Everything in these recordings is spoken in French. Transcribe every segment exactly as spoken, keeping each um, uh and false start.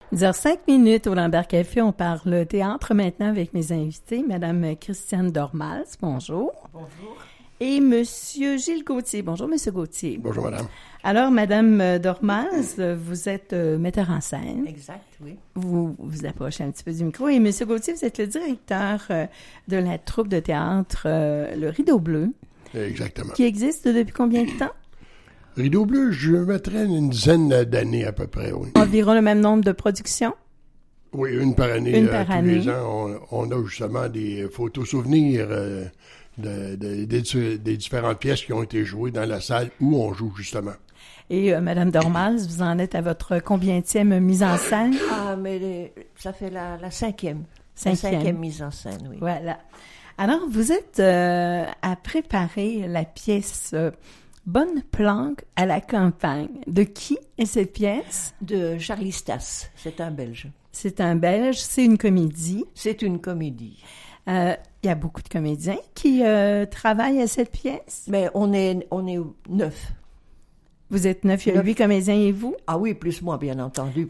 dix heures cinq minutes au Lambert Café. On parle théâtre maintenant avec mes invités. Madame Christiane Dormals, bonjour. Bonjour. Et Monsieur Gilles Gauthier. Bonjour, Monsieur Gauthier. Bonjour, madame. Alors, Madame Dormals, vous êtes euh, metteur en scène. Exact, oui. Vous vous approchez un petit peu du micro. Et Monsieur Gauthier, vous êtes le directeur euh, de la troupe de théâtre euh, Le Rideau Bleu. Exactement. Qui existe depuis combien de temps? Rideau Bleu, je mettrais une dizaine d'années à peu près, oui. Environ le même nombre de productions? Oui, une par année. Une euh, par tous année. les ans, on, on a justement des photos souvenirs euh, de, de, des, des différentes pièces qui ont été jouées dans la salle où on joue justement. Et euh, Madame Dormals, vous en êtes à votre combienième mise en scène? Ah, mais les- ça fait la, la cinquième. Cinquième. La cinquième mise en scène, oui. Voilà. Alors, vous êtes euh, à préparer la pièce euh, Bonne planque à la campagne. De qui est cette pièce? De Charlie Stas, c'est un Belge. C'est un Belge, c'est une comédie. C'est une comédie. Euh, Il y a beaucoup de comédiens qui euh, travaillent à cette pièce. Mais on est, on est neuf. Vous êtes neuf, il y a Neuf. huit comédiens et vous? Ah oui, plus moi, bien entendu.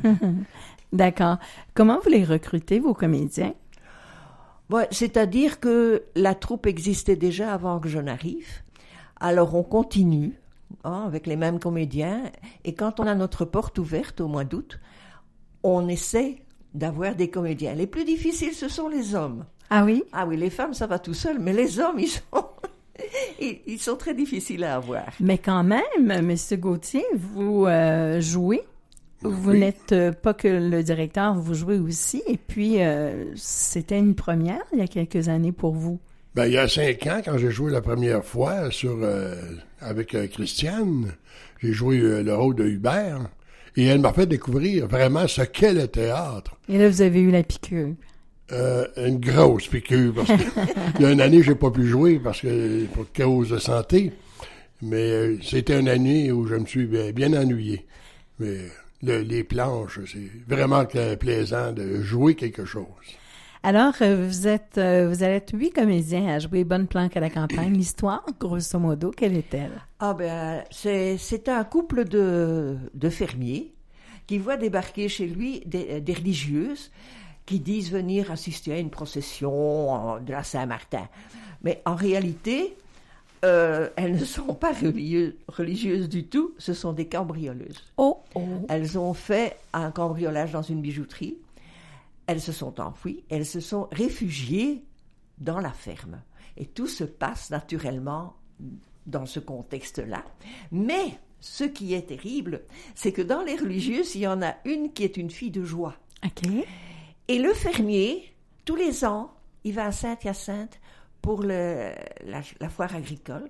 D'accord. Comment vous les recrutez, vos comédiens? Ouais, c'est-à-dire que la troupe existait déjà avant que je n'arrive. Alors on continue hein, avec les mêmes comédiens. Et quand on a notre porte ouverte au mois d'août, on essaie d'avoir des comédiens. Les plus difficiles, ce sont les hommes. Ah oui? Ah oui, les femmes, ça va tout seul, mais les hommes, ils sont, ils, ils sont très difficiles à avoir. Mais quand même, Monsieur Gauthier, vous euh, jouez. Vous Oui. n'êtes euh, pas que le directeur, vous jouez aussi. Et puis, euh, c'était une première il y a quelques années pour vous. Ben, il y a cinq ans, quand j'ai joué la première fois sur euh, avec euh, Christiane, j'ai joué euh, le rôle de Hubert, et elle m'a fait découvrir vraiment ce qu'est le théâtre. Et là, vous avez eu la piqûre. Euh, une grosse piqûre, parce que il y a une année, j'ai pas pu jouer parce que pour cause de santé, mais euh, c'était une année où je me suis bien, bien ennuyé. Mais le- les planches, c'est vraiment euh, plaisant de jouer quelque chose. Alors, euh, vous êtes, euh, vous allez être huit comédiens à jouer Bonne planque à la campagne. L'histoire, grosso modo, quelle est-elle? Ah ben, c'est, c'est un couple de, de fermiers qui voit débarquer chez lui des, des religieuses qui disent venir assister à une procession en- de la Saint-Martin. Mais en réalité, euh, elles ne sont pas religieuses, religieuses du tout, ce sont des cambrioleuses. Oh, oh. Elles ont fait un cambriolage dans une bijouterie. Elles se sont enfouies, elles se sont réfugiées dans la ferme. Et tout se passe naturellement dans ce contexte-là. Mais ce qui est terrible, c'est que dans les religieuses, il y en a une qui est une fille de joie. OK. Et le fermier, tous les ans, il va à Saint-Hyacinthe pour le, la, la foire agricole.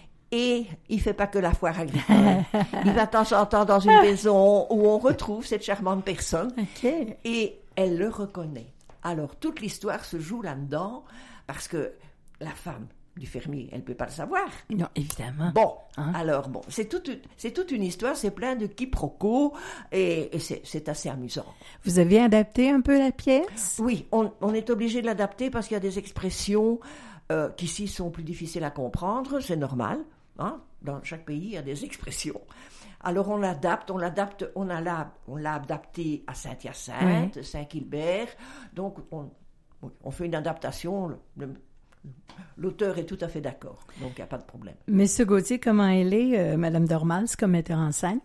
Et il fait pas que la foire agricole. Il va de temps en temps dans une maison où on retrouve cette charmante personne. OK. Et elle le reconnaît. Alors, toute l'histoire se joue là-dedans, parce que la femme du fermier, elle ne peut pas le savoir. Non, évidemment. Bon, Hein? alors, bon, c'est toute, une- c'est toute une histoire, c'est plein de quiproquos, et, et c'est, c'est assez amusant. Vous avez adapté un peu la pièce? Oui, on, on est obligé de l'adapter parce qu'il y a des expressions euh, qui ici sont plus difficiles à comprendre, c'est normal. Hein? Dans chaque pays, il y a des expressions. Alors on l'adapte, on l'adapte, on a l'a, on l'a adapté à Saint-Hyacinthe, Saint-Gilbert. Donc on, on fait une adaptation. Le- l'auteur est tout à fait d'accord, donc il n'y a pas de problème. Monsieur Gauthier, comment elle est, euh, Madame Dormals, comme metteur en scène?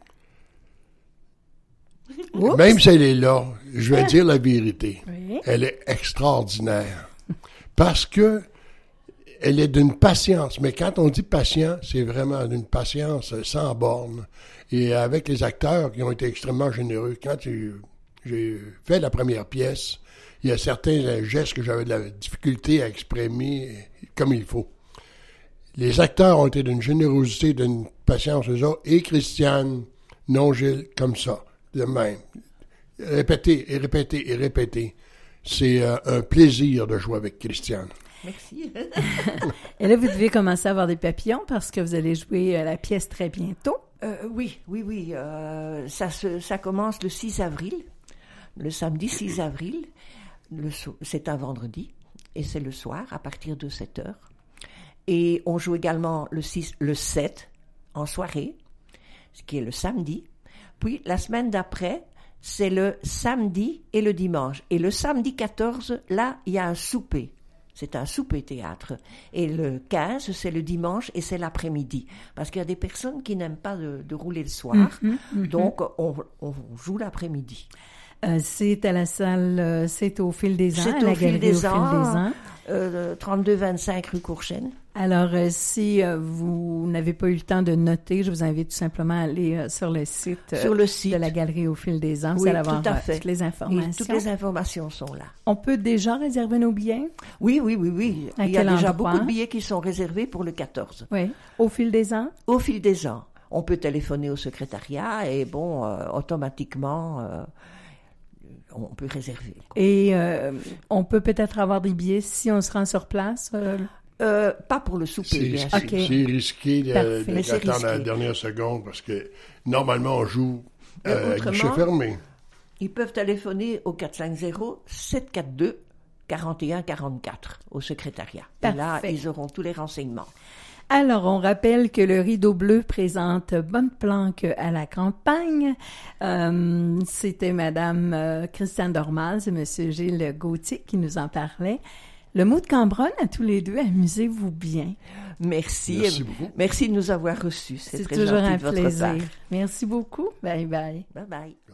Oups. Même si elle est là, je vais dire la vérité. Oui. Elle est extraordinaire. Parce que elle est d'une patience. Mais quand on dit patient, c'est vraiment d'une patience sans borne. Et avec les acteurs qui ont été extrêmement généreux, quand j'ai, j'ai fait la première pièce, il y a certains gestes que j'avais de la difficulté à exprimer comme il faut. Les acteurs ont été d'une générosité, d'une patience, eux autres, et Christiane, non Gilles, comme ça, de même. Répéter et répéter et répéter. C'est euh, un plaisir de jouer avec Christiane. Merci. Et là, vous devez commencer à avoir des papillons parce que vous allez jouer euh, la pièce très bientôt. Euh, oui, oui, oui. euh, ça, se, ça commence le six avril, le samedi six avril. Le, so- c'est un vendredi et c'est le soir à partir de sept heures. Et on joue également le, six, le sept en soirée, ce qui est le samedi. Puis la semaine d'après, c'est le samedi et le dimanche. Et le samedi quatorze, là, il y a un souper. C'est un souper-théâtre. Et le quinze, c'est le dimanche et c'est l'après-midi. Parce qu'il y a des personnes qui n'aiment pas de, de rouler le soir. Mm-hmm, mm-hmm. Donc, on, on joue l'après-midi. Euh, c'est à la salle, euh, c'est au Fil des Ans, c'est à la au galerie Fil des au Fil Ans, des Ans. Euh, trente-deux vingt-cinq rue Courchêne. Alors, euh, si euh, vous n'avez pas eu le temps de noter, je vous invite tout simplement à aller euh, sur le site, euh, sur le site de la galerie au Fil des Ans. Oui, vous allez avoir tout à fait. toutes les informations. Et toutes les informations sont là. On peut déjà réserver nos billets? Oui, oui, oui, oui. À Il y a quel déjà endroit? beaucoup de billets qui sont réservés pour le quatorze. Oui. Au Fil des Ans? Au Fil des Ans. On peut téléphoner au secrétariat et bon, euh, automatiquement... Euh, on peut réserver. Quoi. Et euh, on peut peut-être avoir des billets si on se rend sur place? Euh... Euh, pas pour le souper, c'est, bien c'est, sûr. Okay. C'est risqué de, de, d'attendre à la dernière seconde parce que normalement, on joue euh, à guichet fermé. Ils peuvent téléphoner au quatre cinq zéro sept quatre deux quarante et un quarante-quatre au secrétariat. Parfait. Et là, ils auront tous les renseignements. Alors, on rappelle que le Rideau Bleu présente Bonne Planque à la campagne. Euh, c'était Madame euh, Christiane Dormaz et Monsieur Gilles Gauthier qui nous en parlaient. Le mot de Cambronne à tous les deux, amusez-vous bien. Merci. Merci beaucoup. Merci de nous avoir reçus. C'est, C'est très toujours gentil un de votre plaisir. part. Merci beaucoup. Bye bye. Bye bye.